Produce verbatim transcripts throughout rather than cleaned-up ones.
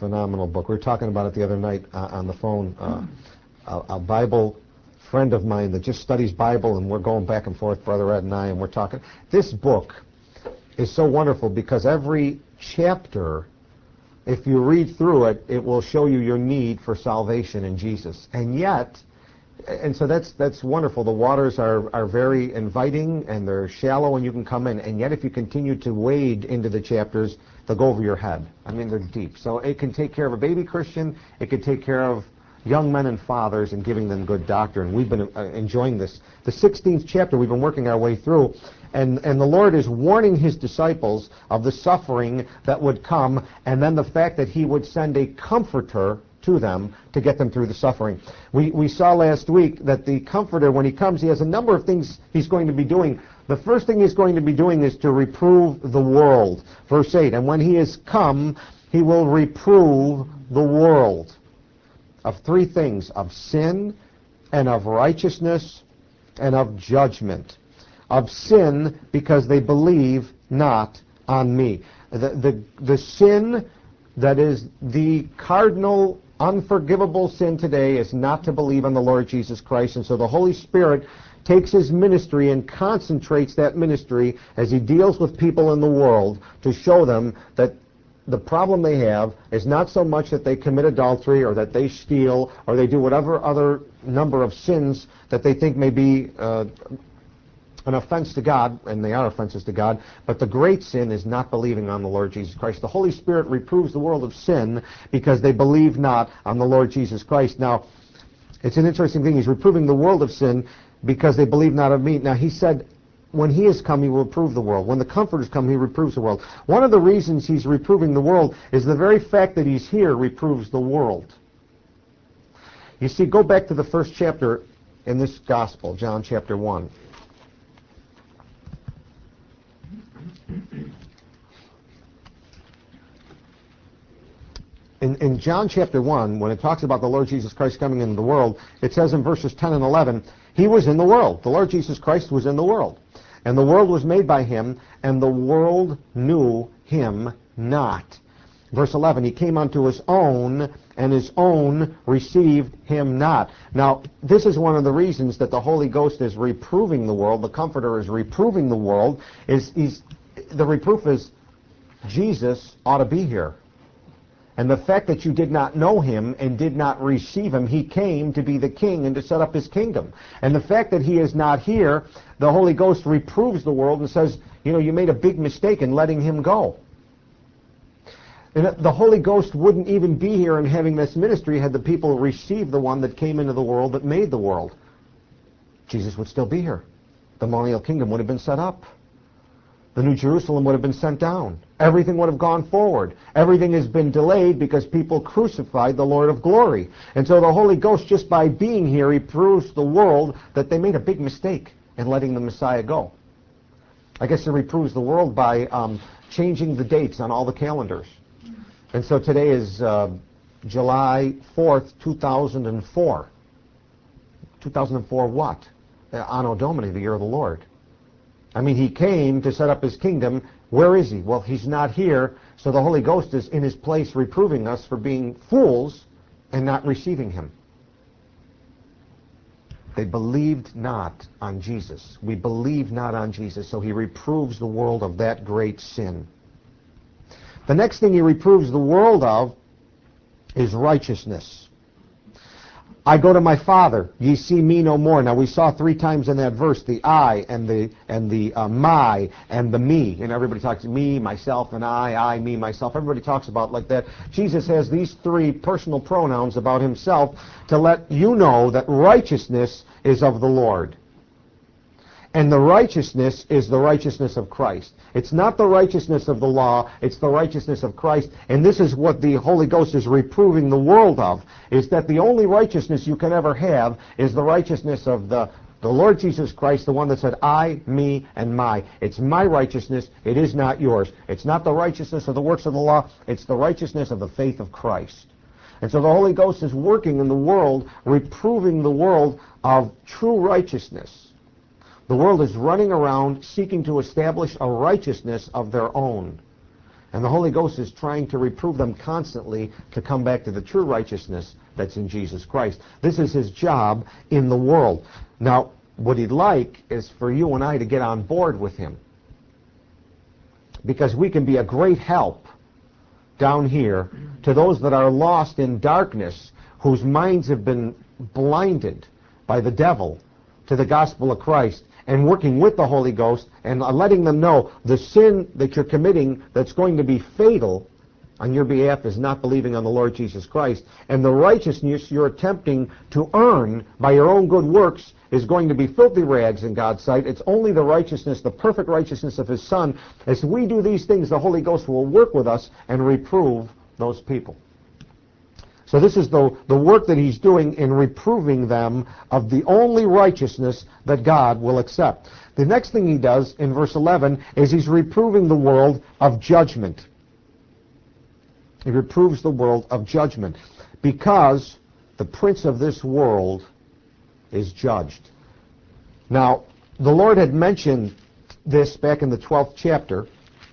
phenomenal book. We were talking about it the other night uh, on the phone. Uh, a, a Bible friend of mine that just studies Bible, and we're going back and forth, Brother Ed and I, and we're talking. This book is so wonderful because every chapter, if you read through it, it will show you your need for salvation in Jesus. And yet, and so that's that's wonderful. The waters are, are very inviting, and they're shallow, and you can come in. And yet, if you continue to wade into the chapters, they'll go over your head. I mean, they're deep. So it can take care of a baby Christian. It can take care of young men and fathers and giving them good doctrine. We've been uh, enjoying this. The sixteenth chapter, we've been working our way through. And, and the Lord is warning his disciples of the suffering that would come, and then the fact that he would send a comforter to them to get them through the suffering. We, we saw last week that the comforter, when he comes, he has a number of things he's going to be doing. The first thing he's going to be doing is to reprove the world. Verse eight, and when he is come, he will reprove the world of three things: of sin, and of righteousness, and of judgment. Of sin, because they believe not on me. The, the, the sin that is the cardinal unforgivable sin today is not to believe on the Lord Jesus Christ. And so the Holy Spirit takes his ministry and concentrates that ministry as he deals with people in the world to show them that the problem they have is not so much that they commit adultery or that they steal or they do whatever other number of sins that they think may be uh, an offense to God, and they are offenses to God, but the great sin is not believing on the Lord Jesus Christ. The Holy Spirit reproves the world of sin because they believe not on the Lord Jesus Christ. Now, it's an interesting thing. He's reproving the world of sin because they believe not of me. Now, he said, when he has come, he will reprove the world. When the Comforter has come, he reproves the world. One of the reasons he's reproving the world is the very fact that he's here reproves the world. You see, go back to the first chapter in this gospel, John chapter one. In, in John chapter one, when it talks about the Lord Jesus Christ coming into the world, it says in verses ten and eleven, he was in the world. The Lord Jesus Christ was in the world. And the world was made by him, and the world knew him not. Verse eleven, he came unto his own, and his own received him not. Now, this is one of the reasons that the Holy Ghost is reproving the world, the Comforter is reproving the world, is he's, the reproof is, Jesus ought to be here. And the fact that you did not know him and did not receive him, he came to be the king and to set up his kingdom. And the fact that he is not here, the Holy Ghost reproves the world and says, you know, you made a big mistake in letting him go. And the Holy Ghost wouldn't even be here and having this ministry had the people received the one that came into the world that made the world. Jesus would still be here. The millennial kingdom would have been set up. The New Jerusalem would have been sent down. Everything would have gone forward. Everything has been delayed because people crucified the Lord of glory. And so the Holy Ghost, just by being here, he proves the world that they made a big mistake in letting the Messiah go. I guess he reproves the world by um, changing the dates on all the calendars. And so today is uh, July fourth, two thousand four. two thousand four what? Uh, Anno Domini, the year of the Lord. I mean, he came to set up his kingdom. Where is he? Well, he's not here, so the Holy Ghost is in his place reproving us for being fools and not receiving him. They believed not on Jesus. We believe not on Jesus, so he reproves the world of that great sin. The next thing he reproves the world of is righteousness. I go to my Father, ye see me no more. Now we saw three times in that verse the I and the and the uh, my and the me. And everybody talks me, myself, and I, I, me, myself. Everybody talks about like that. Jesus has these three personal pronouns about himself to let you know that righteousness is of the Lord. And the righteousness is the righteousness of Christ. It's not the righteousness of the law, it's the righteousness of Christ. And this is what the Holy Ghost is reproving the world of, is that the only righteousness you can ever have is the righteousness of the, the Lord Jesus Christ, the one that said, I, me, and my. It's my righteousness, it is not yours. It's not the righteousness of the works of the law, it's the righteousness of the faith of Christ. And so the Holy Ghost is working in the world, reproving the world of true righteousness. The world is running around seeking to establish a righteousness of their own. And the Holy Ghost is trying to reprove them constantly to come back to the true righteousness that's in Jesus Christ. This is his job in the world. Now, what he'd like is for you and I to get on board with him, because we can be a great help down here to those that are lost in darkness, whose minds have been blinded by the devil to the gospel of Christ, and working with the Holy Ghost and letting them know the sin that you're committing that's going to be fatal on your behalf is not believing on the Lord Jesus Christ, and the righteousness you're attempting to earn by your own good works is going to be filthy rags in God's sight. It's only the righteousness, the perfect righteousness of his Son. As we do these things, the Holy Ghost will work with us and reprove those people. So this is the, the work that he's doing in reproving them of the only righteousness that God will accept. The next thing he does in verse eleven is he's reproving the world of judgment. He reproves the world of judgment because the prince of this world is judged. Now, the Lord had mentioned this back in the twelfth chapter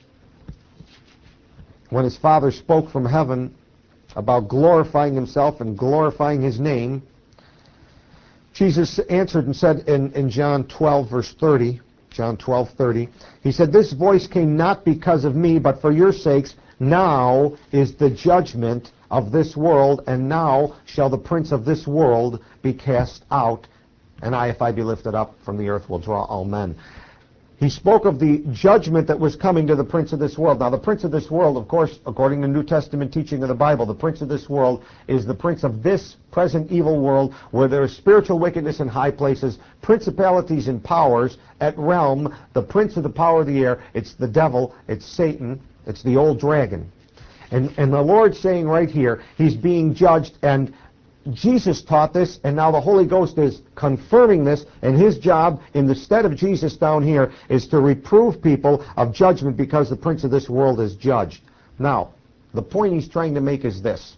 when his Father spoke from heaven about glorifying himself and glorifying his name. Jesus answered and said in, in John twelve, verse thirty, John twelve, thirty, he said, "This voice came not because of me, but for your sakes. Now is the judgment of this world, and now shall the prince of this world be cast out. And I, if I be lifted up from the earth, will draw all men." He spoke of the judgment that was coming to the prince of this world. Now, the prince of this world, of course, according to New Testament teaching of the Bible, the prince of this world is the prince of this present evil world, where there is spiritual wickedness in high places, principalities and powers at realm, the prince of the power of the air. It's the devil, it's Satan, it's the old dragon. And, and the Lord's saying right here, he's being judged, and Jesus taught this, and now the Holy Ghost is confirming this, and his job in the stead of Jesus down here is to reprove people of judgment because the prince of this world is judged. Now, the point he's trying to make is this.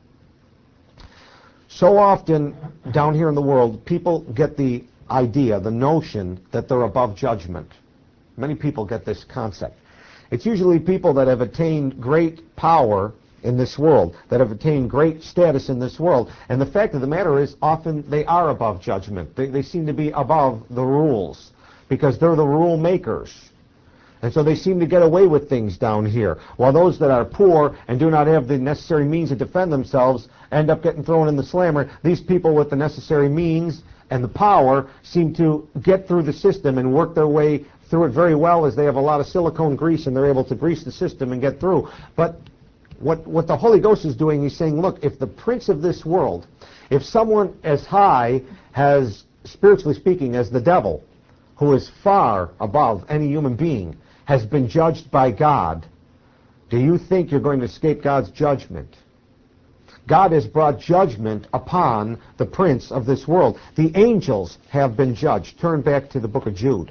So often down here in the world, people get the idea, the notion that they're above judgment. Many people get this concept. It's usually people that have attained great power in this world, that have attained great status in this world. And the fact of the matter is, often they are above judgment. They, they seem to be above the rules because they're the rule makers. And so they seem to get away with things down here, while those that are poor and do not have the necessary means to defend themselves end up getting thrown in the slammer. These people with the necessary means and the power seem to get through the system and work their way through it very well, as they have a lot of silicone grease and they're able to grease the system and get through. But What, what the Holy Ghost is doing, he's saying, look, if the prince of this world, if someone as high as, spiritually speaking, as the devil, who is far above any human being, has been judged by God, do you think you're going to escape God's judgment? God has brought judgment upon the prince of this world. The angels have been judged. Turn back to the book of Jude,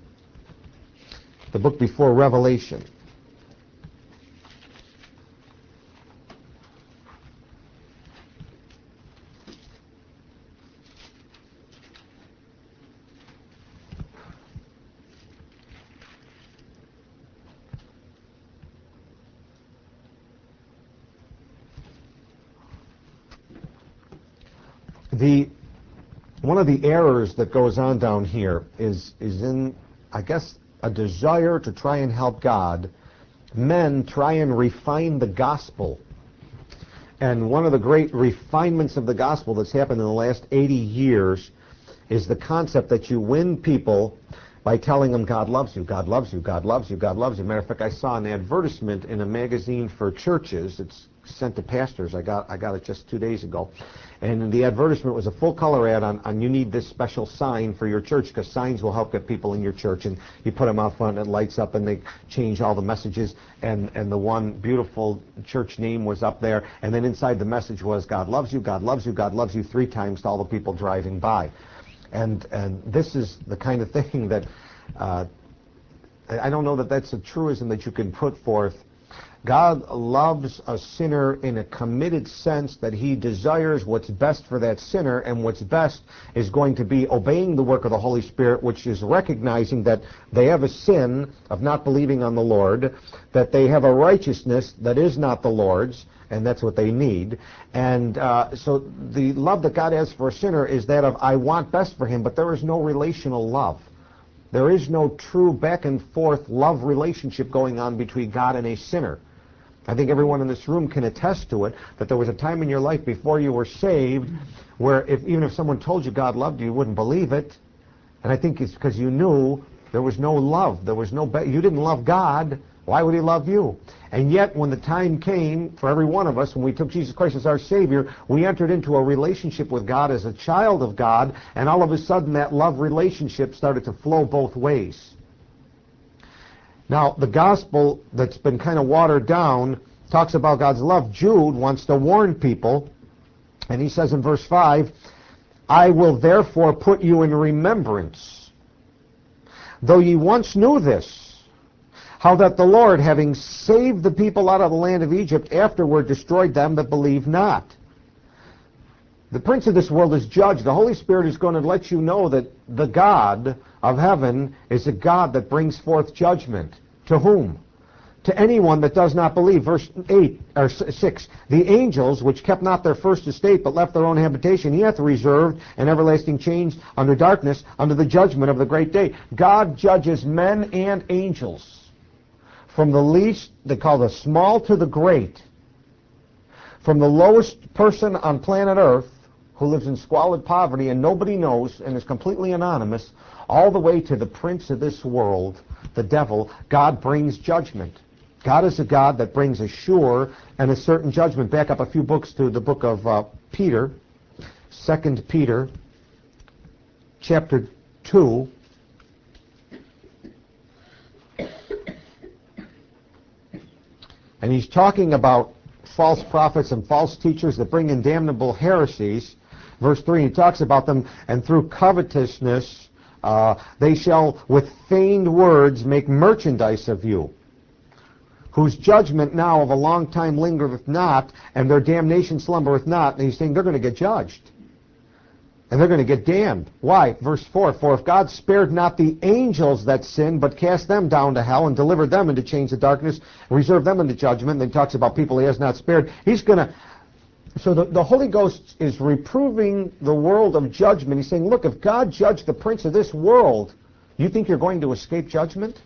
the book before Revelation. The one of the errors that goes on down here is is in, I guess, a desire to try and help God. Men try and refine the gospel. And one of the great refinements of the gospel that's happened in the last eighty years is the concept that you win people by telling them God loves you, God loves you, God loves you, God loves you. Matter of fact, I saw an advertisement in a magazine for churches. It's sent to pastors. I got I got it just two days ago. And the advertisement was a full-color ad on, on you need this special sign for your church, because signs will help get people in your church. And you put them out front and it lights up and they change all the messages. And, and the one beautiful church name was up there. And then inside the message was God loves you, God loves you, God loves you, three times to all the people driving by. And, and this is the kind of thing that uh, I don't know that that's a truism that you can put forth God loves a sinner in a committed sense that he desires what's best for that sinner, and what's best is going to be obeying the work of the Holy Spirit, which is recognizing that they have a sin of not believing on the Lord, that they have a righteousness that is not the Lord's, and that's what they need. And uh, so the love that God has for a sinner is that of, I want best for him, but there is no relational love. There is no true back and forth love relationship going on between God and a sinner. I think everyone in this room can attest to it, that there was a time in your life before you were saved where if, even if someone told you God loved you, you wouldn't believe it. And I think it's because you knew there was no love. There was no be- you didn't love God. Why would he love you? And yet when the time came for every one of us, when we took Jesus Christ as our Savior, we entered into a relationship with God as a child of God, and all of a sudden that love relationship started to flow both ways. Now, the gospel that's been kind of watered down talks about God's love. Jude wants to warn people, and he says in verse five, I will therefore put you in remembrance, though ye once knew this, how that the Lord, having saved the people out of the land of Egypt, afterward destroyed them that believe not. The prince of this world is judged. The Holy Spirit is going to let you know that the God of heaven is a God that brings forth judgment. To whom? To anyone that does not believe. Verse eight or six. The angels, which kept not their first estate, but left their own habitation, he hath reserved an everlasting change under darkness, under the judgment of the great day. God judges men and angels, from the least, they call the small, to the great, from the lowest person on planet Earth, who lives in squalid poverty and nobody knows and is completely anonymous, all the way to the prince of this world, the devil. God brings judgment. God is a God that brings a sure and a certain judgment. Back up a few books to the book of uh, Peter, Second Peter, chapter two. And he's talking about false prophets and false teachers that bring in damnable heresies. Verse three, he talks about them, and through covetousness uh, they shall with feigned words make merchandise of you, whose judgment now of a long time lingereth not, and their damnation slumbereth not. And he's saying they're going to get judged. And they're going to get damned. Why? Verse four, for if God spared not the angels that sinned, but cast them down to hell and delivered them into chains of darkness, and reserved them into judgment, then he talks about people he has not spared. He's going to... So the, the Holy Ghost is reproving the world of judgment. He's saying, look, if God judged the prince of this world, you think you're going to escape judgment?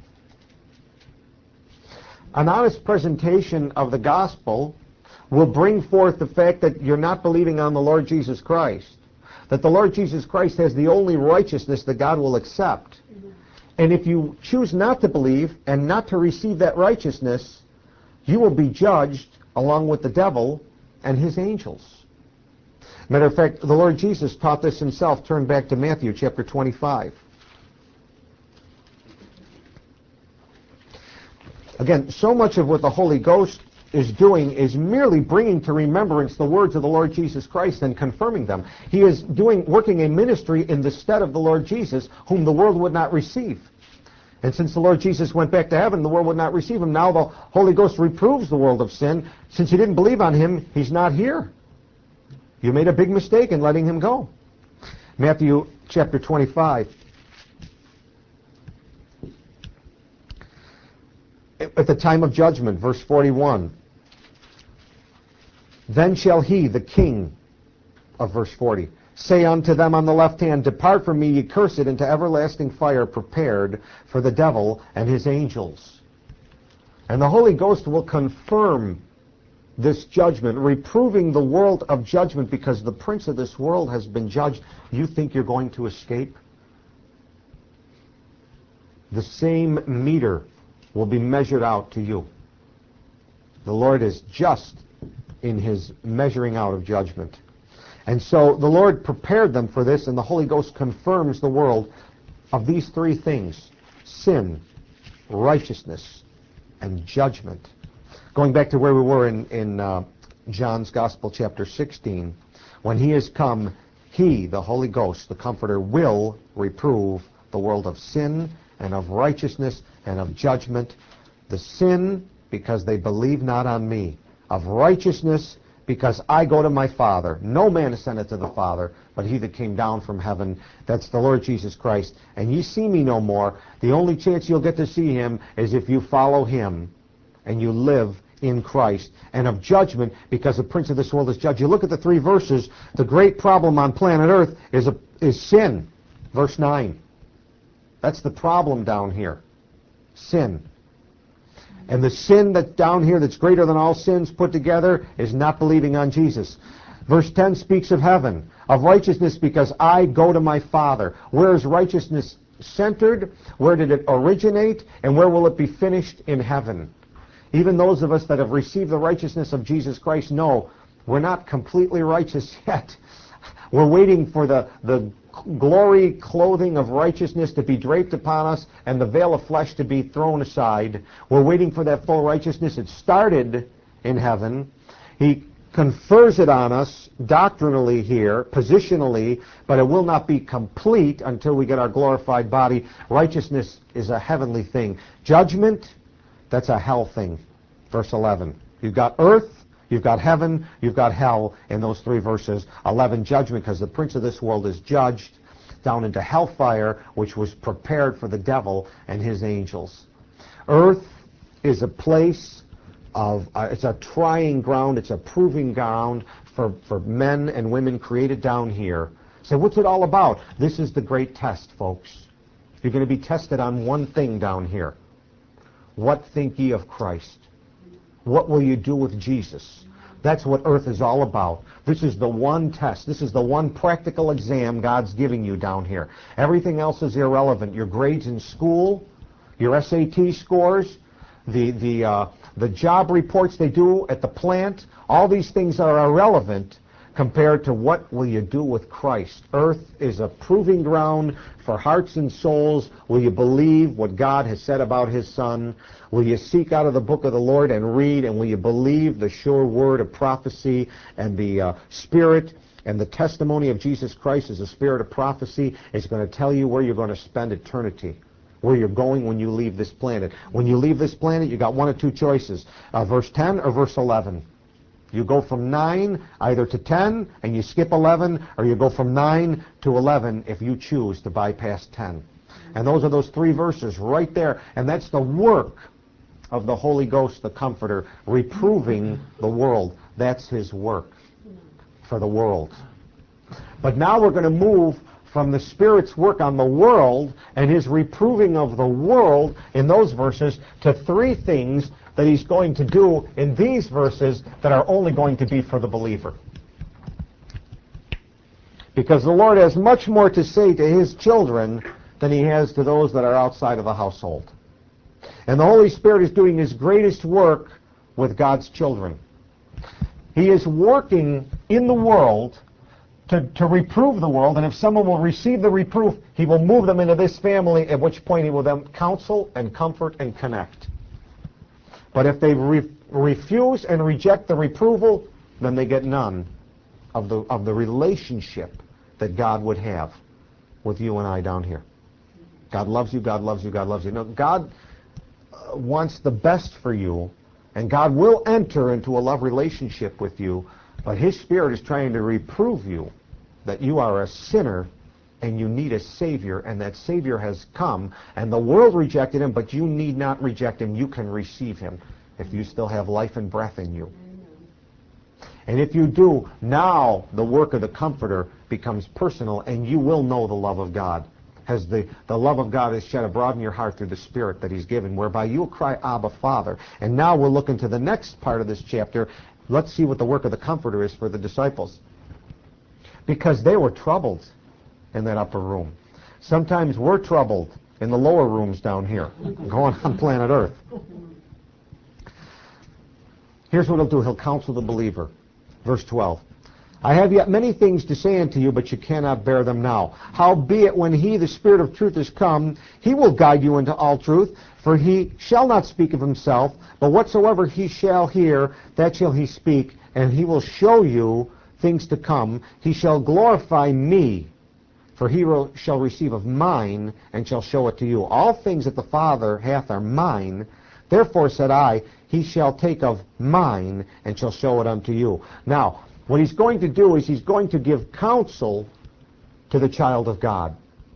An honest presentation of the gospel will bring forth the fact that you're not believing on the Lord Jesus Christ, that the Lord Jesus Christ has the only righteousness that God will accept. Mm-hmm. And if you choose not to believe and not to receive that righteousness, you will be judged along with the devil and his angels. Matter of fact, the Lord Jesus taught this himself. Turn back to Matthew chapter twenty-five. Again, so much of what the Holy Ghost is doing is merely bringing to remembrance the words of the Lord Jesus Christ and confirming them. He is doing, working a ministry in the stead of the Lord Jesus, whom the world would not receive. And since the Lord Jesus went back to heaven, the world would not receive him. Now the Holy Ghost reproves the world of sin. Since you didn't believe on him, he's not here. You made a big mistake in letting him go. Matthew chapter twenty-five. At the time of judgment, verse forty-one. Then shall he, the king, of verse forty, say unto them on the left hand, depart from me, ye cursed, into everlasting fire prepared for the devil and his angels. And the Holy Ghost will confirm this judgment, reproving the world of judgment, because the prince of this world has been judged. You think you're going to escape? The same meter will be measured out to you. The Lord is just in his measuring out of judgment. And so the Lord prepared them for this, and the Holy Ghost confirms the world of these three things: sin, righteousness, and judgment. Going back to where we were in, in uh, John's Gospel, chapter sixteen, when he has come, he, the Holy Ghost, the Comforter, will reprove the world of sin and of righteousness and of judgment. The sin because they believe not on me. Of righteousness, because I go to my Father. No man ascended to the Father, but he that came down from heaven, that's the Lord Jesus Christ. And ye see me no more. The only chance you'll get to see him is if you follow him and you live in Christ. And of judgment, because the prince of this world is judged. You look at the three verses, the great problem on planet Earth is, a, is sin. Verse nine. That's the problem down here. Sin. And the sin that's down here that's greater than all sins put together is not believing on Jesus. Verse ten speaks of heaven, of righteousness, because I go to my Father. Where is righteousness centered? Where did it originate? And where will it be finished? In heaven. Even those of us that have received the righteousness of Jesus Christ know we're not completely righteous yet. We're waiting for the, the glory clothing of righteousness to be draped upon us and the veil of flesh to be thrown aside. We're waiting for that full righteousness. It started in heaven. He confers it on us doctrinally here, positionally, but it will not be complete until we get our glorified body. Righteousness is a heavenly thing. Judgment, that's a hell thing. Verse eleven. You've got earth, you've got heaven, you've got hell in those three verses. eleven, judgment, because the prince of this world is judged down into hellfire, which was prepared for the devil and his angels. Earth is a place of, uh, it's a trying ground, it's a proving ground for, for men and women created down here. So what's it all about? This is the great test, folks. You're going to be tested on one thing down here. What think ye of Christ? What will you do with Jesus? That's what earth is all about. This is the one test. This is the one practical exam God's giving you down here. Everything else is irrelevant. Your grades in school, your S A T scores, the, the, uh, the job reports they do at the plant, all these things are irrelevant compared to what will you do with Christ. Earth is a proving ground for hearts and souls. Will you believe what God has said about his Son? Will you seek out of the book of the Lord and read? And will you believe the sure word of prophecy and the uh, Spirit and the testimony of Jesus Christ as a spirit of prophecy is going to tell you where you're going to spend eternity, where you're going when you leave this planet. When you leave this planet, you got one of two choices, uh, verse ten or verse eleven. You go from nine either to ten and you skip eleven, or you go from nine to eleven if you choose to bypass ten. And those are those three verses right there. And that's the work of the Holy Ghost, the Comforter, reproving the world. That's his work for the world. But now we're going to move from the Spirit's work on the world and his reproving of the world in those verses to three things that he's going to do in these verses that are only going to be for the believer. Because the Lord has much more to say to his children than he has to those that are outside of the household. And the Holy Spirit is doing his greatest work with God's children. He is working in the world to, to reprove the world, and if someone will receive the reproof, he will move them into this family, at which point he will then counsel and comfort and connect. But if they re refuse and reject the reproval, then they get none of the, of the relationship that God would have with you and I down here. God loves you, God loves you, God loves you. No, God uh, wants the best for you, and God will enter into a love relationship with you, but his Spirit is trying to reprove you that you are a sinner and you need a Savior, and that Savior has come, and the world rejected him, but you need not reject him. You can receive him if you still have life and breath in you. And if you do, now the work of the Comforter becomes personal, and you will know the love of God. As the, the love of God is shed abroad in your heart through the Spirit that he's given, whereby you'll cry, Abba, Father. And now we'll look into the next part of this chapter. Let's see what the work of the Comforter is for the disciples. Because they were troubled in that upper room. Sometimes we're troubled in the lower rooms down here, going on planet Earth. Here's what he'll do. He'll counsel the believer. Verse twelve. I have yet many things to say unto you, but you cannot bear them now. Howbeit, when he, the Spirit of truth, is come, he will guide you into all truth, for he shall not speak of himself, but whatsoever he shall hear, that shall he speak, and he will show you things to come. He shall glorify me, for he shall receive of mine, and shall show it to you. All things that the Father hath are mine. Therefore said I, he shall take of mine and shall show it unto you. Now, what he's going to do is he's going to give counsel to the child of God.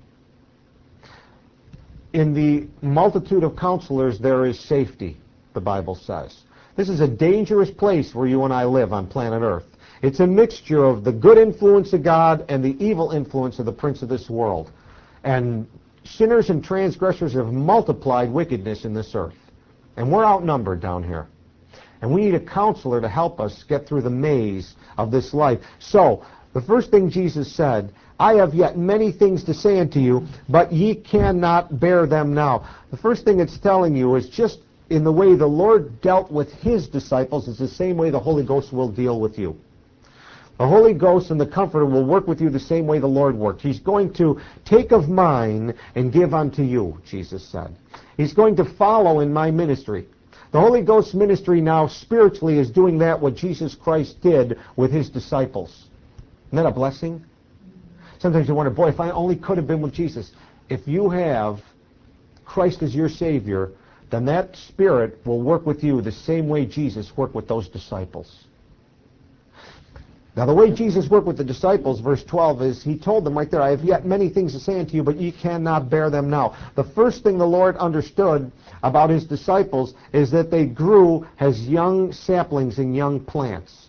In the multitude of counselors, there is safety, the Bible says. This is a dangerous place where you and I live on planet Earth. It's a mixture of the good influence of God and the evil influence of the prince of this world. And sinners and transgressors have multiplied wickedness in this earth. And we're outnumbered down here. And we need a counselor to help us get through the maze of this life. So, the first thing Jesus said, I have yet many things to say unto you, but ye cannot bear them now. The first thing it's telling you is just in the way the Lord dealt with his disciples is the same way the Holy Ghost will deal with you. The Holy Ghost and the Comforter will work with you the same way the Lord worked. He's going to take of mine and give unto you, Jesus said. He's going to follow in my ministry. The Holy Ghost ministry now spiritually is doing that what Jesus Christ did with his disciples. Isn't that a blessing? Sometimes you wonder, boy, if I only could have been with Jesus. If you have Christ as your Savior, then that Spirit will work with you the same way Jesus worked with those disciples. Now, the way Jesus worked with the disciples, verse twelve, is he told them right there, I have yet many things to say unto you, but ye cannot bear them now. The first thing the Lord understood about his disciples is that they grew as young saplings and young plants.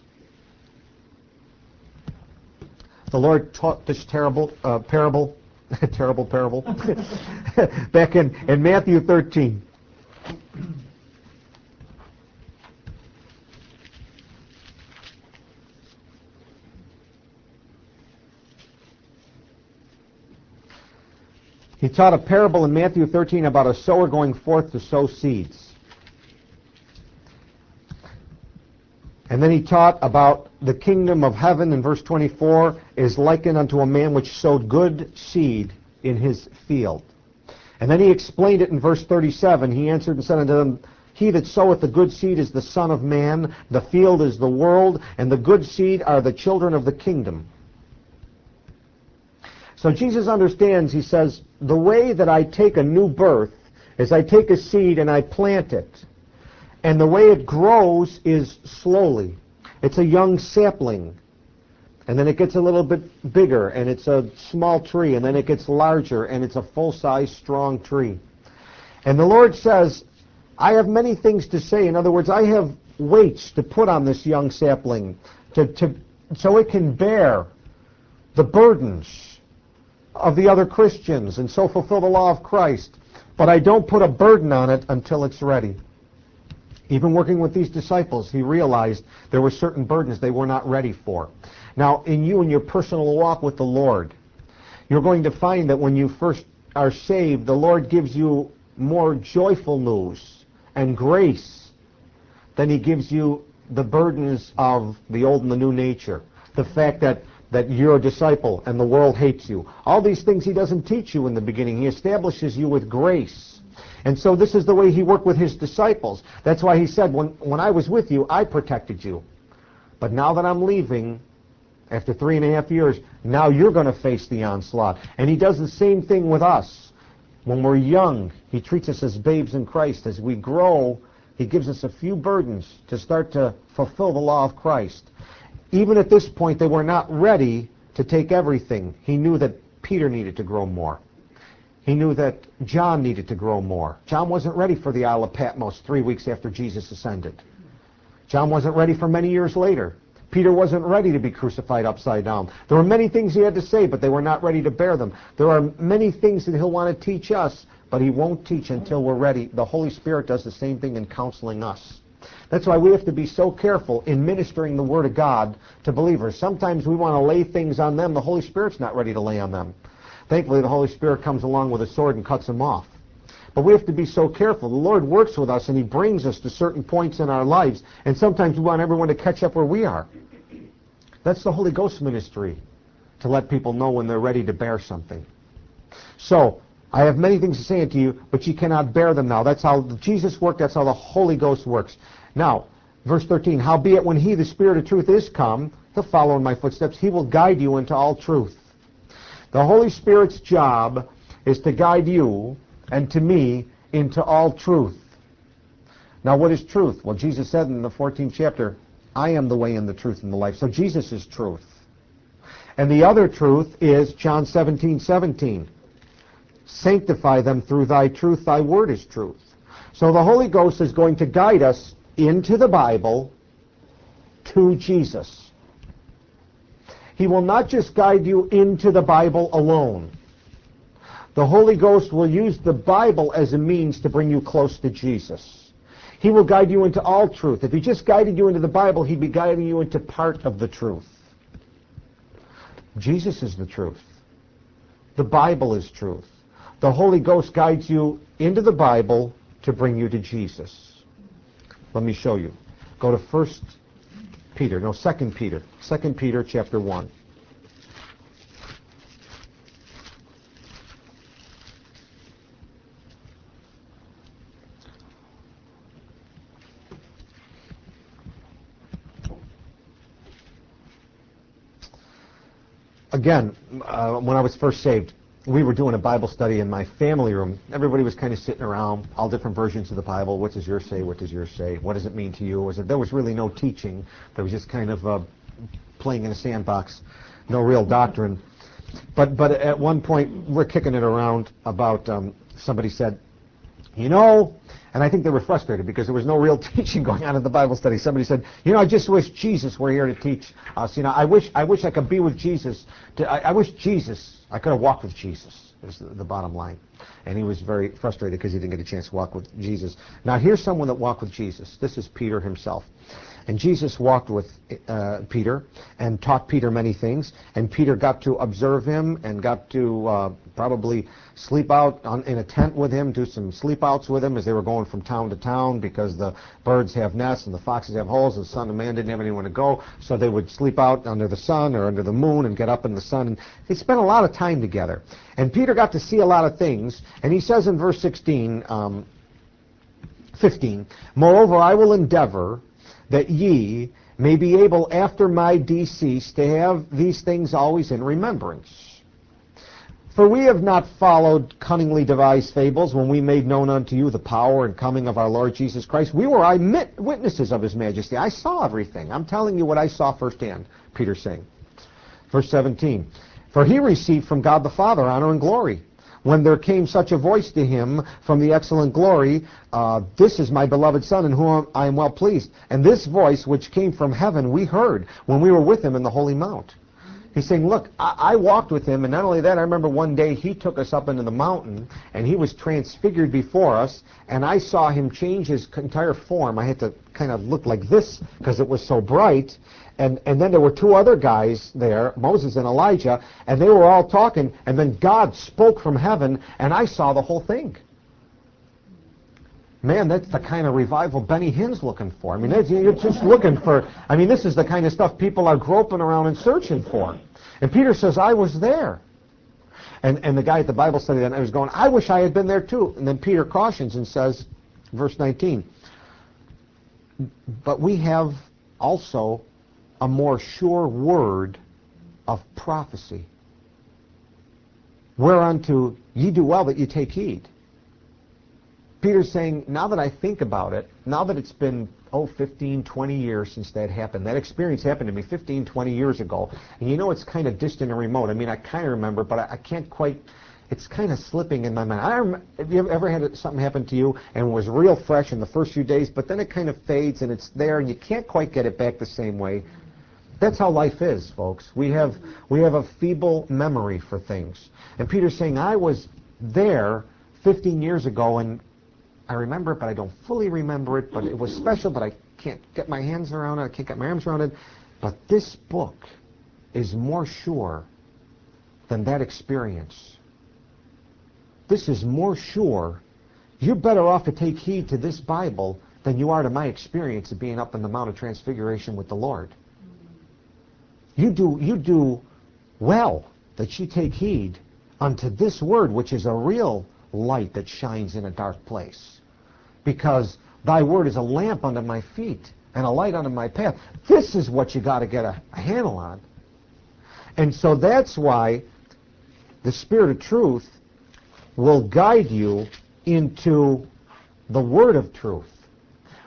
The Lord taught this terrible uh, parable, terrible parable, back in, in Matthew thirteen. He taught a parable in Matthew thirteen about a sower going forth to sow seeds. And then he taught about the kingdom of heaven in verse twenty-four is likened unto a man which sowed good seed in his field. And then he explained it in verse thirty-seven. He answered and said unto them, he that soweth the good seed is the Son of Man, the field is the world, and the good seed are the children of the kingdom. So Jesus understands, he says, the way that I take a new birth is I take a seed and I plant it. And the way it grows is slowly. It's a young sapling. And then it gets a little bit bigger, and it's a small tree, and then it gets larger, and it's a full-size, strong tree. And the Lord says, I have many things to say. In other words, I have weights to put on this young sapling to, to, so it can bear the burdens of the other Christians and so fulfill the law of Christ. But I don't put a burden on it until it's ready. Even working with these disciples, he realized there were certain burdens they were not ready for. Now, in you and your personal walk with the Lord, you're going to find that when you first are saved, the Lord gives you more joyful news and grace than he gives you the burdens of the old and the new nature. The fact that that you're a disciple and the world hates you. All these things he doesn't teach you in the beginning. He establishes you with grace. And so this is the way he worked with his disciples. That's why he said, when, when I was with you, I protected you. But now that I'm leaving, after three and a half years, now you're going to face the onslaught. And he does the same thing with us. When we're young, he treats us as babes in Christ. As we grow, he gives us a few burdens to start to fulfill the law of Christ. Even at this point, they were not ready to take everything. He knew that Peter needed to grow more. He knew that John needed to grow more. John wasn't ready for the Isle of Patmos three weeks after Jesus ascended. John wasn't ready for many years later. Peter wasn't ready to be crucified upside down. There were many things he had to say, but they were not ready to bear them. There are many things that he'll want to teach us, but he won't teach until we're ready. The Holy Spirit does the same thing in counseling us. That's why we have to be so careful in ministering the Word of God to believers. Sometimes we want to lay things on them the Holy Spirit's not ready to lay on them. Thankfully, the Holy Spirit comes along with a sword and cuts them off. But we have to be so careful. The Lord works with us, and he brings us to certain points in our lives, and sometimes we want everyone to catch up where we are. That's the Holy Ghost ministry, to let people know when they're ready to bear something. So, I have many things to say unto you, but ye cannot bear them now. That's how Jesus worked. That's how the Holy Ghost works. Now, verse thirteen, howbeit when he, the Spirit of truth, is come, he'll follow in my footsteps. He will guide you into all truth. The Holy Spirit's job is to guide you and to me into all truth. Now, what is truth? Well, Jesus said in the fourteenth chapter, I am the way and the truth and the life. So Jesus is truth. And the other truth is John seventeen seventeen. Sanctify them through thy truth. Thy word is truth. So the Holy Ghost is going to guide us into the Bible to Jesus. He will not just guide you into the Bible alone. The Holy Ghost will use the Bible as a means to bring you close to Jesus. He will guide you into all truth. If he just guided you into the Bible, he'd be guiding you into part of the truth. Jesus is the truth. The Bible is truth. The Holy Ghost guides you into the Bible to bring you to Jesus. Let me show you. Go to First Peter, no, Second Peter. Second Peter chapter one. Again, uh, when I was first saved, we were doing a Bible study in my family room. Everybody was kind of sitting around, all different versions of the Bible. What does yours say? What does yours say? What does it mean to you? Was it, there was really no teaching. There was just kind of uh, playing in a sandbox, no real doctrine. But but at one point, we're kicking it around about, um, somebody said, you know, and I think they were frustrated because there was no real teaching going on in the Bible study. Somebody said, you know, I just wish Jesus were here to teach us. You know, I wish I wish I could be with Jesus. To, I, I wish Jesus, I could have walked with Jesus, is the, the bottom line. And he was very frustrated because he didn't get a chance to walk with Jesus. Now, here's someone that walked with Jesus. This is Peter himself. And Jesus walked with uh, Peter and taught Peter many things. And Peter got to observe him and got to uh, probably sleep out on, in a tent with him, do some sleep outs with him as they were going from town to town, because the birds have nests and the foxes have holes and the son of man didn't have anywhere to go. So they would sleep out under the sun or under the moon and get up in the sun. And they spent a lot of time together. And Peter got to see a lot of things. And he says in verse sixteen, um, fifteen, moreover, I will endeavor that ye may be able after my decease to have these things always in remembrance. For we have not followed cunningly devised fables when we made known unto you the power and coming of our Lord Jesus Christ. We were eyewitnesses of his majesty. I saw everything. I'm telling you what I saw firsthand, Peter's saying. Verse seventeen, for he received from God the Father honor and glory, when there came such a voice to him from the excellent glory, uh, this is my beloved Son, in whom I am well pleased. And this voice which came from heaven we heard when we were with him in the Holy Mount. He's saying, look, I, I walked with him, and not only that, I remember one day he took us up into the mountain, and he was transfigured before us, and I saw him change his entire form. I had to kind of look like this because it was so bright. And, and then there were two other guys there, Moses and Elijah, and they were all talking, and then God spoke from heaven, and I saw the whole thing. Man, that's the kind of revival Benny Hinn's looking for. I mean, that's, you're just looking for, I mean, this is the kind of stuff people are groping around and searching for. And Peter says, I was there. And, and the guy at the Bible study that night was going, I wish I had been there too. And then Peter cautions and says, verse nineteen, but we have also a more sure word of prophecy, whereunto ye do well that ye take heed. Peter's saying, now that I think about it, now that it's been, oh, fifteen, twenty years since that happened, that experience happened to me fifteen, twenty years ago, and you know it's kind of distant and remote. I mean, I kind of remember, but I, I can't quite, it's kind of slipping in my mind. I rem- have you ever had something happen to you and it was real fresh in the first few days, but then it kind of fades and it's there and you can't quite get it back the same way? That's how life is, folks. We have we have a feeble memory for things. And Peter's saying, I was there fifteen years ago, and I remember it, but I don't fully remember it, but it was special, but I can't get my hands around it, I can't get my arms around it. But this book is more sure than that experience. This is more sure. You're better off to take heed to this Bible than you are to my experience of being up in the Mount of Transfiguration with the Lord. You do, you do well that you take heed unto this word, which is a real light that shines in a dark place. Because thy word is a lamp unto my feet and a light unto my path. This is what you got to get a, a handle on. And so that's why the Spirit of truth will guide you into the word of truth.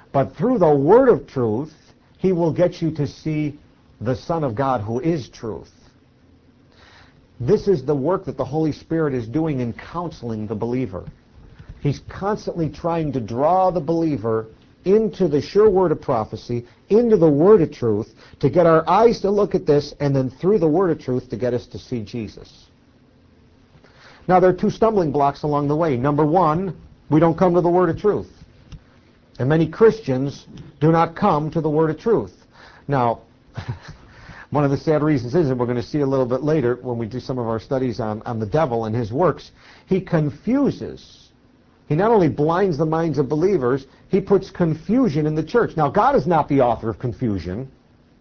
But through the word of truth, he will get you to see the Son of God who is truth. This is the work that the Holy Spirit is doing in counseling the believer. He's constantly trying to draw the believer into the sure word of prophecy, into the word of truth, to get our eyes to look at this, and then through the word of truth to get us to see Jesus. Now, there are two stumbling blocks along the way. Number one, we don't come to the word of truth. And many Christians do not come to the word of truth. Now, one of the sad reasons is, and we're going to see a little bit later when we do some of our studies on, on the devil and his works, he confuses. He not only blinds the minds of believers, he puts confusion in the church. Now, God is not the author of confusion.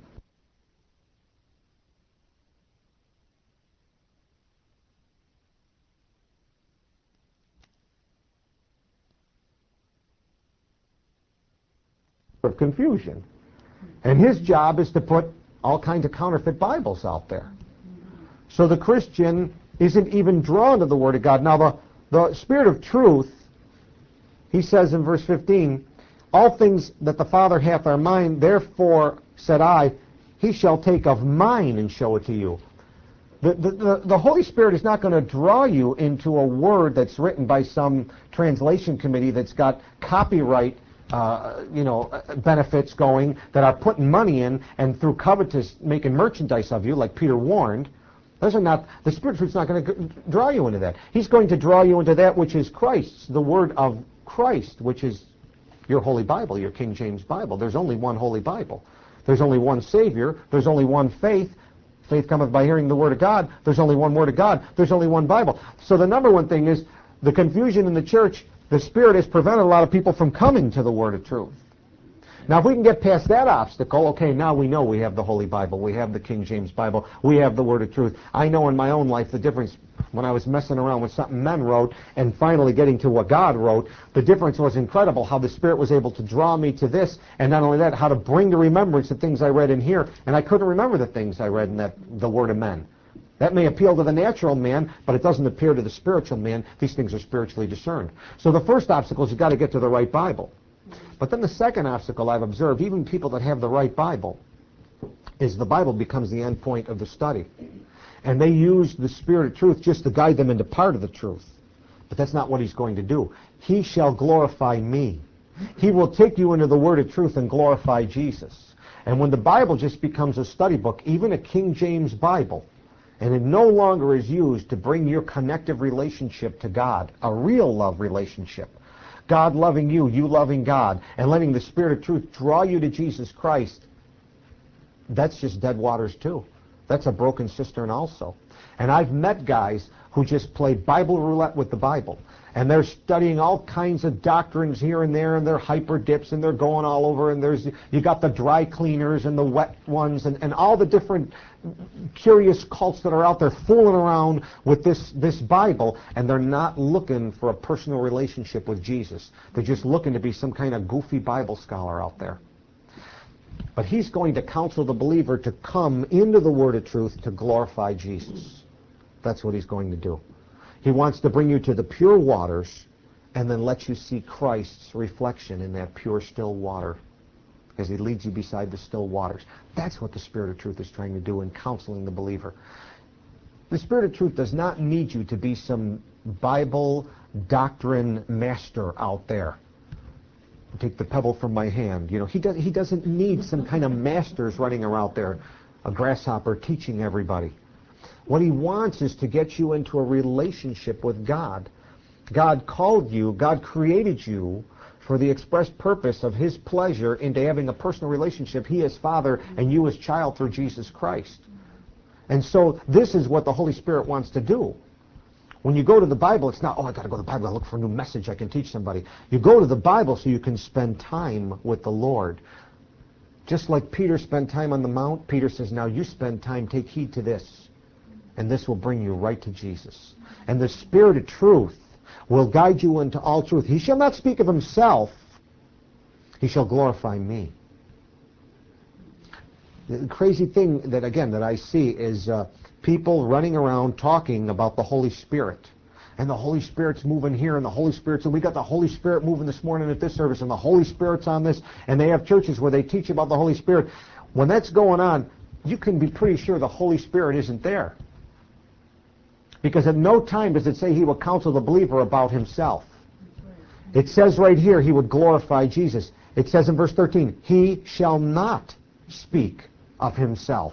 Of confusion. And his job is to put all kinds of counterfeit Bibles out there. So the Christian isn't even drawn to the Word of God. Now, the, the Spirit of truth, he says in verse fifteen, all things that the Father hath are mine, therefore, said I, he shall take of mine and show it to you. The, the, the, the Holy Spirit is not going to draw you into a word that's written by some translation committee that's got copyright Uh, you know, benefits going, that are putting money in and through covetous making merchandise of you, like Peter warned. Those are not, the Spirit of truth is not going to draw you into that. He's going to draw you into that which is Christ's, the Word of Christ, which is your Holy Bible, your King James Bible. There's only one Holy Bible. There's only one Savior. There's only one faith. Faith cometh by hearing the Word of God. There's only one Word of God. There's only one Bible. So the number one thing is the confusion in the church. The Spirit has prevented a lot of people from coming to the Word of truth. Now, if we can get past that obstacle, okay, now we know we have the Holy Bible, we have the King James Bible, we have the Word of truth. I know in my own life the difference when I was messing around with something men wrote and finally getting to what God wrote. The difference was incredible, how the Spirit was able to draw me to this, and not only that, how to bring to remembrance the things I read in here. And I couldn't remember the things I read in that the Word of men. That may appeal to the natural man, but it doesn't appeal to the spiritual man. These things are spiritually discerned. So the first obstacle is you've got to get to the right Bible. But then the second obstacle I've observed, even people that have the right Bible, is the Bible becomes the end point of the study. And they use the Spirit of truth just to guide them into part of the truth. But that's not what he's going to do. He shall glorify me. He will take you into the Word of truth and glorify Jesus. And when the Bible just becomes a study book, even a King James Bible, and it no longer is used to bring your connective relationship to God, a real love relationship. God loving you, you loving God, and letting the Spirit of truth draw you to Jesus Christ, that's just dead waters too. That's a broken cistern also. And I've met guys who just play Bible roulette with the Bible. And they're studying all kinds of doctrines here and there, and they're hyper dips, and they're going all over, and there's you got the dry cleaners and the wet ones, and, and all the different curious cults that are out there fooling around with this, this Bible, and they're not looking for a personal relationship with Jesus. They're just looking to be some kind of goofy Bible scholar out there. But he's going to counsel the believer to come into the Word of truth to glorify Jesus. That's what he's going to do. He wants to bring you to the pure waters and then let you see Christ's reflection in that pure, still water as he leads you beside the still waters. That's what the Spirit of truth is trying to do in counseling the believer. The Spirit of truth does not need you to be some Bible doctrine master out there. Take the pebble from my hand. You know, he, does, he doesn't need some kind of masters running around there, a grasshopper teaching everybody. What he wants is to get you into a relationship with God. God called you, God created you for the express purpose of his pleasure into having a personal relationship, he as Father and you as child through Jesus Christ. And so this is what the Holy Spirit wants to do. When you go to the Bible, it's not, oh, I got to go to the Bible, I look for a new message I can teach somebody. You go to the Bible so you can spend time with the Lord. Just like Peter spent time on the Mount, Peter says, now you spend time, take heed to this. And this will bring you right to Jesus. And the Spirit of truth will guide you into all truth. He shall not speak of himself. He shall glorify me. The crazy thing that, again, that I see is uh, people running around talking about the Holy Spirit. and the Holy Spirit's moving here, and the Holy Spirit's, and we got the Holy Spirit moving this morning at this service, and the Holy Spirit's on this, and they have churches where they teach about the Holy Spirit. When that's going on, you can be pretty sure the Holy Spirit isn't there. Because at no time does it say he will counsel the believer about himself. It says right here he would glorify Jesus. It says in verse thirteen, he shall not speak of himself.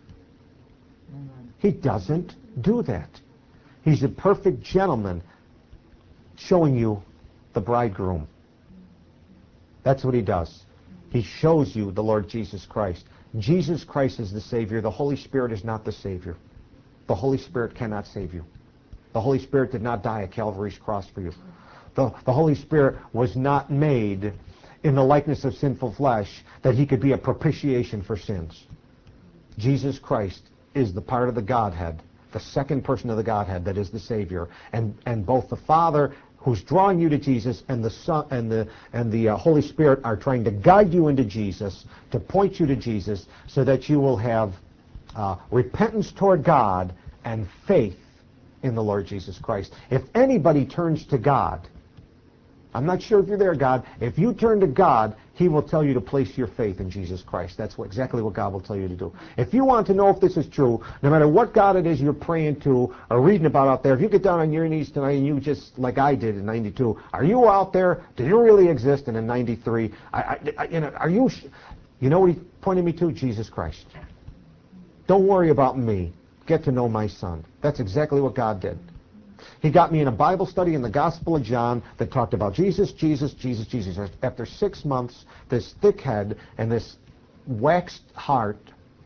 He doesn't do that. He's a perfect gentleman showing you the bridegroom. That's what he does. He shows you the Lord Jesus Christ. Jesus Christ is the Savior. The Holy Spirit is not the Savior. The Holy Spirit cannot save you. The Holy Spirit did not die at Calvary's cross for you. The, the Holy Spirit was not made in the likeness of sinful flesh that he could be a propitiation for sins. Jesus Christ is the part of the Godhead, the second person of the Godhead that is the Savior. And, and both the Father who's drawing you to Jesus and the Son and the, and the uh, Holy Spirit are trying to guide you into Jesus, to point you to Jesus, so that you will have uh, repentance toward God and faith in the Lord Jesus Christ. If anybody turns to God, I'm not sure if you're there, God. If you turn to God, he will tell you to place your faith in Jesus Christ. That's what, exactly what God will tell you to do. If you want to know if this is true, no matter what God it is you're praying to or reading about out there, if you get down on your knees tonight and you just, like I did in ninety-two, are you out there? Do you really exist? And in ninety-three, I, I, I, you know, are you, you know what he pointed me to? Jesus Christ. Don't worry about me. Get to know my Son. That's exactly what God did. He got me in a Bible study in the Gospel of John that talked about Jesus, Jesus, Jesus, Jesus. After six months, this thick head and this waxed heart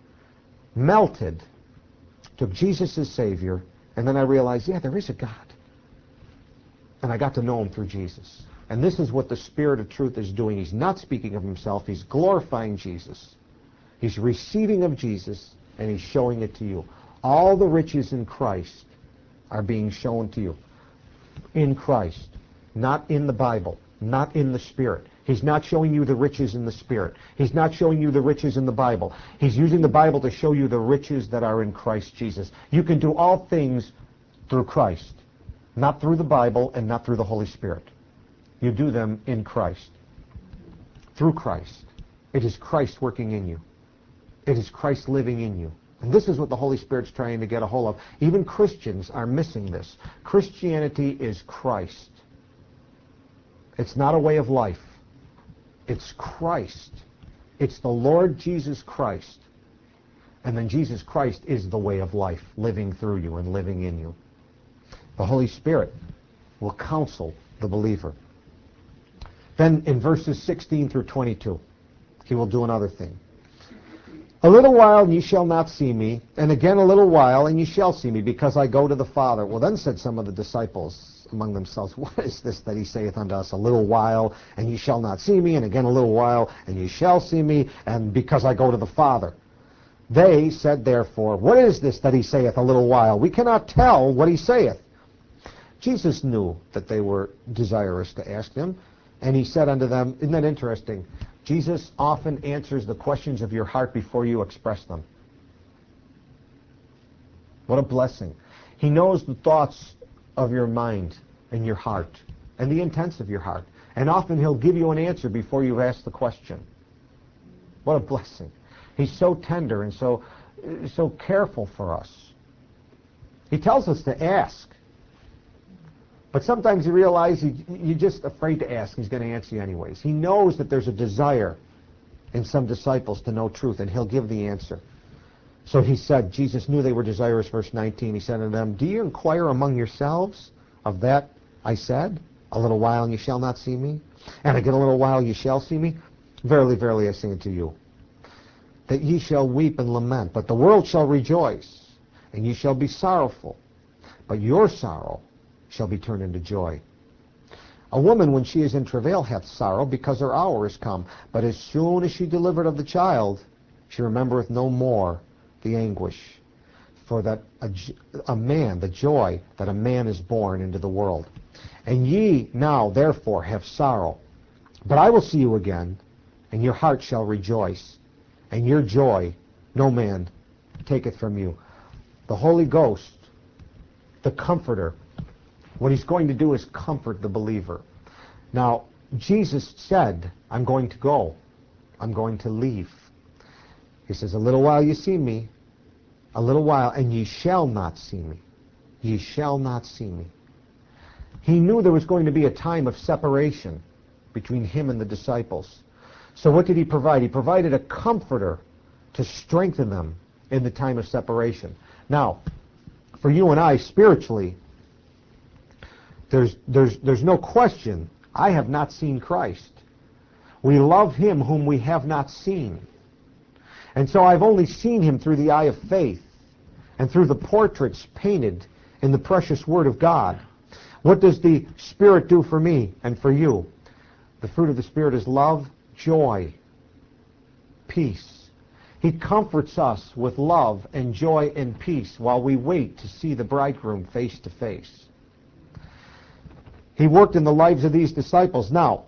melted, took Jesus as Savior, and then I realized, yeah, there is a God. And I got to know him through Jesus. And this is what the Spirit of truth is doing. He's not speaking of himself. He's glorifying Jesus. He's receiving of Jesus, and he's showing it to you. All the riches in Christ are being shown to you. In Christ. Not in the Bible. Not in the Spirit. He's not showing you the riches in the Spirit. He's not showing you the riches in the Bible. He's using the Bible to show you the riches that are in Christ Jesus. You can do all things through Christ. Not through the Bible and not through the Holy Spirit. You do them in Christ. Through Christ. It is Christ working in you. It is Christ living in you. And this is what the Holy Spirit's trying to get a hold of. Even Christians are missing this. Christianity is Christ. It's not a way of life. It's Christ. It's the Lord Jesus Christ. And then Jesus Christ is the way of life, living through you and living in you. The Holy Spirit will counsel the believer. Then in verses sixteen through twenty-two, he will do another thing. A little while and ye shall not see me, and again a little while and ye shall see me, because I go to the Father. Well, then said some of the disciples among themselves, what is this that he saith unto us, a little while and ye shall not see me, and again a little while and ye shall see me, and because I go to the Father? They said therefore, what is this that he saith a little while? We cannot tell what he saith. Jesus knew that they were desirous to ask him, and he said unto them, isn't that interesting? Jesus often answers the questions of your heart before you express them. What a blessing. He knows the thoughts of your mind and your heart and the intents of your heart. And often he'll give you an answer before you've asked the question. What a blessing. He's so tender and so, so careful for us. He tells us to ask. But sometimes you realize you, you're just afraid to ask. He's going to answer you anyways. He knows that there's a desire in some disciples to know truth, and he'll give the answer. So he said, Jesus knew they were desirous, verse nineteen. He said unto them, do you inquire among yourselves of that I said? A little while and you shall not see me, and again a little while you shall see me. Verily, verily, I say unto you, that ye shall weep and lament, but the world shall rejoice, and ye shall be sorrowful, but your sorrow shall be turned into joy. A woman, when she is in travail, hath sorrow, because her hour is come. But as soon as she delivered of the child, she remembereth no more the anguish, for that a, a man, the joy that a man is born into the world. And ye now, therefore, have sorrow. But I will see you again, and your heart shall rejoice, and your joy no man taketh from you. The Holy Ghost, the Comforter, What he's going to do is comfort the believer. Now, Jesus said, I'm going to go. I'm going to leave. He says, a little while you see me, a little while, and ye shall not see me. Ye shall not see me. He knew there was going to be a time of separation between him and the disciples. So what did he provide? He provided a comforter to strengthen them in the time of separation. Now, for you and I, spiritually, there's, there's, there's no question, I have not seen Christ. We love him whom we have not seen. And so I've only seen him through the eye of faith and through the portraits painted in the precious Word of God. What does the Spirit do for me and for you? The fruit of the Spirit is love, joy, peace. He comforts us with love and joy and peace while we wait to see the bridegroom face to face. He worked in the lives of these disciples. Now,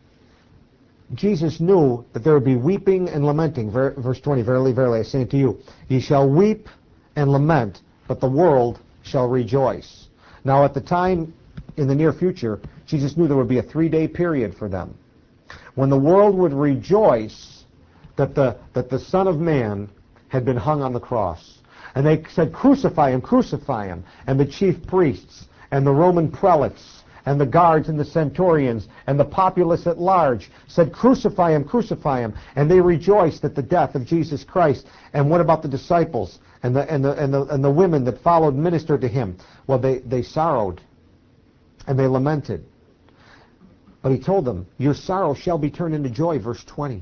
Jesus knew that there would be weeping and lamenting. Verse twenty, verily, verily, I say unto you, ye shall weep and lament, but the world shall rejoice. Now, at the time, in the near future, Jesus knew there would be a three-day period for them when the world would rejoice that the, that the Son of Man had been hung on the cross. And they said, crucify him, crucify him. And the chief priests and the Roman prelates and the guards and the centurions and the populace at large said, crucify him, crucify him. And they rejoiced at the death of Jesus Christ. And what about the disciples and the, and the, and the, and the women that followed and ministered to him? Well, they, they sorrowed and they lamented. But he told them, your sorrow shall be turned into joy, verse twenty.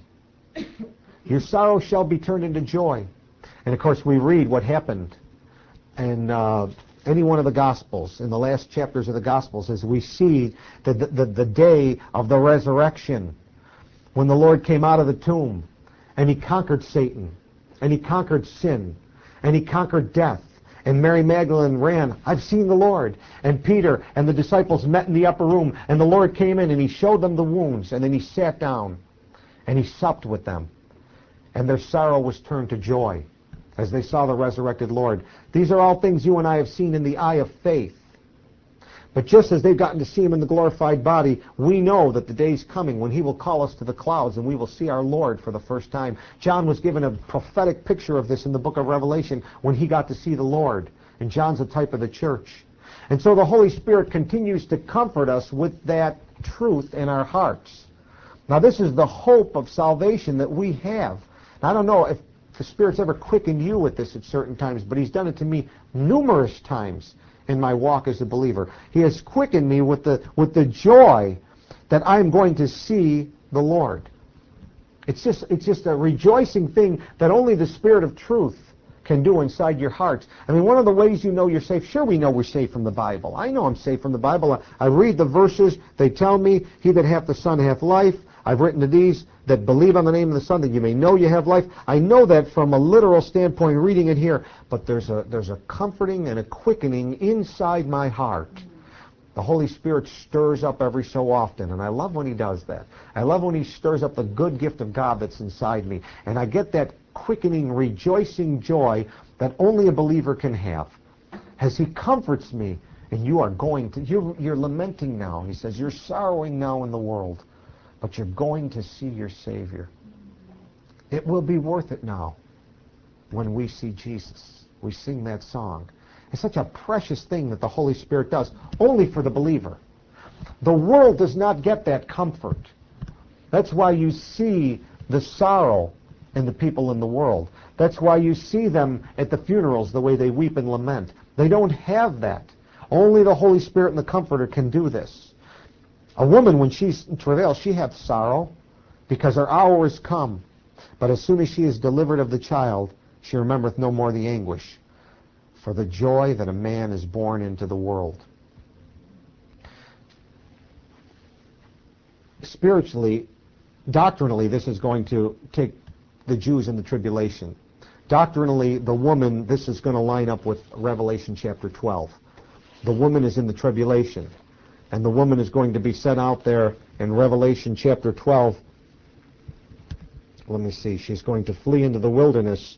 Your sorrow shall be turned into joy. And of course we read what happened in uh, any one of the Gospels, in the last chapters of the Gospels, as we see the, the, the day of the resurrection, when the Lord came out of the tomb, and he conquered Satan, and he conquered sin, and he conquered death. And Mary Magdalene ran, I've seen the Lord. And Peter and the disciples met in the upper room, and the Lord came in and he showed them the wounds, and then he sat down and he supped with them. And their sorrow was turned to joy as they saw the resurrected Lord. These are all things you and I have seen in the eye of faith. But just as they've gotten to see him in the glorified body, we know that the day's coming when he will call us to the clouds and we will see our Lord for the first time. John was given a prophetic picture of this in the book of Revelation when he got to see the Lord. And John's a type of the church. And so the Holy Spirit continues to comfort us with that truth in our hearts. Now this is the hope of salvation that we have. Now, I don't know if the Spirit's ever quickened you with this at certain times, but he's done it to me numerous times in my walk as a believer. He has quickened me with the with the joy that I'm going to see the Lord. It's just it's just a rejoicing thing that only the Spirit of truth can do inside your hearts. I mean, one of the ways you know you're safe, sure we know we're safe from the Bible. I know I'm safe from the Bible. I, I read the verses. They tell me, he that hath the Son hath life. I've written to these that believe on the name of the Son, that you may know you have life. I know that from a literal standpoint, reading it here, but there's a there's a comforting and a quickening inside my heart. The Holy Spirit stirs up every so often, and I love when he does that. I love when he stirs up the good gift of God that's inside me, and I get that quickening, rejoicing joy that only a believer can have, as he comforts me. And you are going to, you're, you're lamenting now. He says, you're sorrowing now in the world, but you're going to see your Savior. It will be worth it now when we see Jesus. We sing that song. It's such a precious thing that the Holy Spirit does, only for the believer. The world does not get that comfort. That's why you see the sorrow in the people in the world. That's why you see them at the funerals, the way they weep and lament. They don't have that. Only the Holy Spirit and the Comforter can do this. A woman, when she's in travail, she hath sorrow, because her hour is come. But as soon as she is delivered of the child, she remembereth no more the anguish, for the joy that a man is born into the world. Spiritually, doctrinally, this is going to take the Jews in the tribulation. Doctrinally, the woman, this is going to line up with Revelation chapter twelve. The woman is in the tribulation, and the woman is going to be sent out there in Revelation chapter twelve. Let me see. She's going to flee into the wilderness.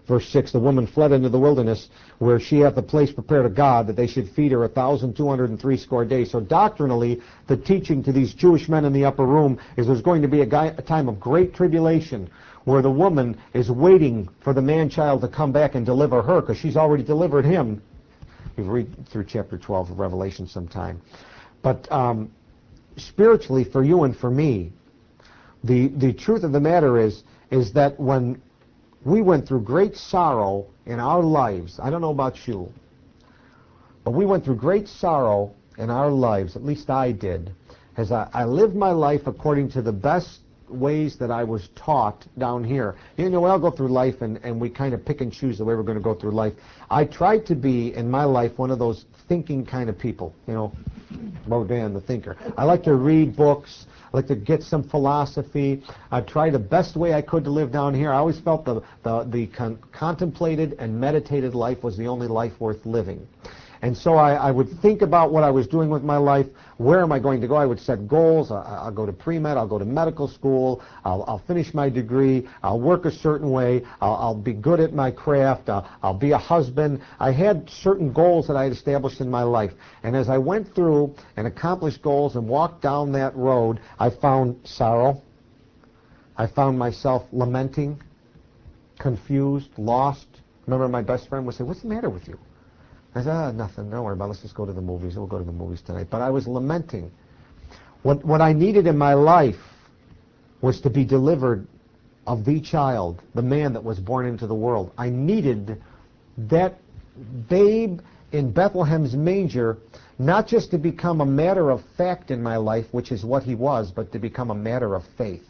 Verse six, the woman fled into the wilderness, where she hath a place prepared of God, that they should feed her a thousand two hundred and three score days. So doctrinally, the teaching to these Jewish men in the upper room is there's going to be a, guy, a time of great tribulation, where the woman is waiting for the man-child to come back and deliver her, because she's already delivered him. You read through chapter twelve of Revelation sometime. But um, spiritually, for you and for me, the, the truth of the matter is, is that when we went through great sorrow in our lives, I don't know about you, but we went through great sorrow in our lives, at least I did, as I, I lived my life according to the best ways that I was taught down here. You know, we all go through life, and, and we kind of pick and choose the way we're going to go through life. I tried to be, in my life, one of those thinking kind of people, you know, Rodin, the thinker. I like to read books. I like to get some philosophy. I tried the best way I could to live down here. I always felt the, the, the con contemplated and meditated life was the only life worth living. And so I, I would think about what I was doing with my life. Where am I going to go? I would set goals. I, I'll go to pre-med. I'll go to medical school. I'll, I'll finish my degree. I'll work a certain way. I'll, I'll be good at my craft. I'll, I'll be a husband. I had certain goals that I had established in my life. And as I went through and accomplished goals and walked down that road, I found sorrow. I found myself lamenting, confused, lost. Remember, my best friend would say, "What's the matter with you?" I said, ah, nothing, don't worry about it. Let's just go to the movies. We'll go to the movies tonight. But I was lamenting. What, what I needed in my life was to be delivered of the child, the man that was born into the world. I needed that babe in Bethlehem's manger, not just to become a matter of fact in my life, which is what he was, but to become a matter of faith.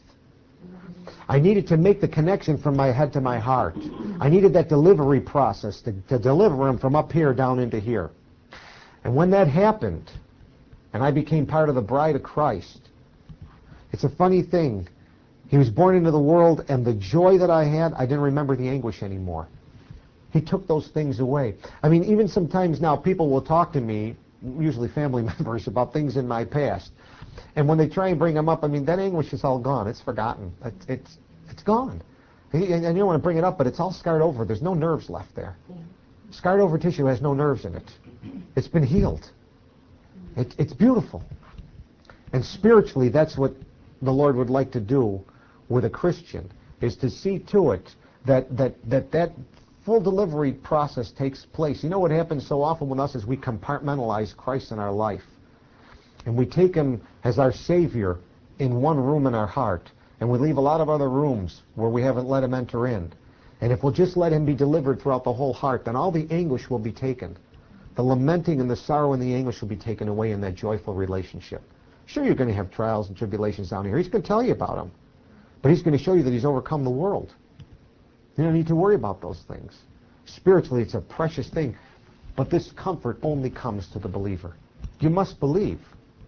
I needed to make the connection from my head to my heart. I needed that delivery process to, to deliver him from up here down into here. And when that happened, and I became part of the bride of Christ, it's a funny thing. He was born into the world, and the joy that I had, I didn't remember the anguish anymore. He took those things away. I mean, even sometimes now people will talk to me, usually family members, about things in my past. And when they try and bring them up, I mean, that anguish is all gone. It's forgotten. It's it's, it's gone. And you don't want to bring it up, but it's all scarred over. There's no nerves left there. Yeah. Scarred over tissue has no nerves in it. It's been healed. It, it's beautiful. And spiritually, that's what the Lord would like to do with a Christian, is to see to it that that that, that full delivery process takes place. You know what happens so often with us is we compartmentalize Christ in our life. And we take him as our Savior in one room in our heart. And we leave a lot of other rooms where we haven't let him enter in. And if we'll just let him be delivered throughout the whole heart, then all the anguish will be taken. The lamenting and the sorrow and the anguish will be taken away in that joyful relationship. Sure, you're going to have trials and tribulations down here. He's going to tell you about them. But he's going to show you that he's overcome the world. You don't need to worry about those things. Spiritually, it's a precious thing. But this comfort only comes to the believer. You must believe.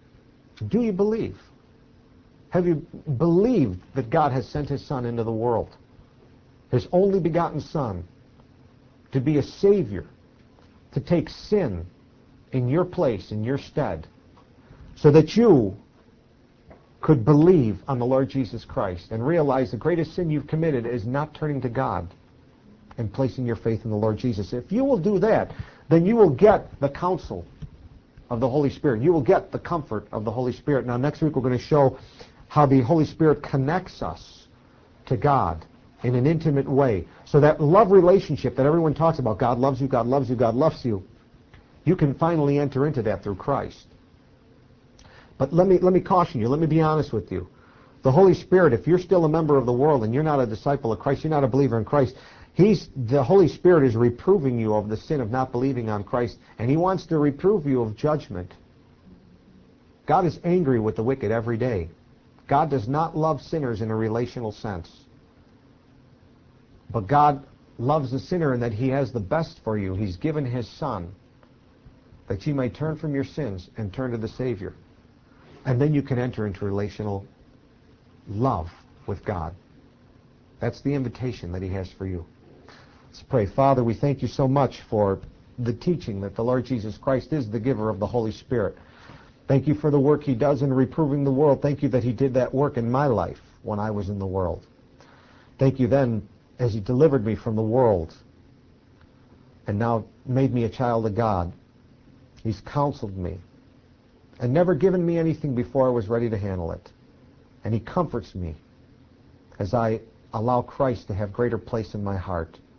Do you believe? Have you believed that God has sent his Son into the world, his only begotten Son, to be a Savior, to take sin in your place, in your stead, so that you could believe on the Lord Jesus Christ and realize the greatest sin you've committed is not turning to God and placing your faith in the Lord Jesus? If you will do that, then you will get the counsel of the Holy Spirit. You will get the comfort of the Holy Spirit. Now, next week we're going to show how the Holy Spirit connects us to God in an intimate way. So that love relationship that everyone talks about, God loves you, God loves you, God loves you, you can finally enter into that through Christ. But let me, let me caution you, let me be honest with you. The Holy Spirit, if you're still a member of the world and you're not a disciple of Christ, you're not a believer in Christ, He's, the Holy Spirit is reproving you of the sin of not believing on Christ, and He wants to reprove you of judgment. God is angry with the wicked every day. God does not love sinners in a relational sense. But God loves the sinner in that He has the best for you. He's given His Son that you may turn from your sins and turn to the Savior. And then you can enter into relational love with God. That's the invitation that He has for you. Let's pray. Father, we thank you so much for the teaching that the Lord Jesus Christ is the giver of the Holy Spirit. Thank you for the work He does in reproving the world. Thank you that He did that work in my life when I was in the world. Thank you then as he delivered me from the world and now made me a child of God. He's counseled me and never given me anything before I was ready to handle it. And he comforts me as I allow Christ to have greater place in my heart.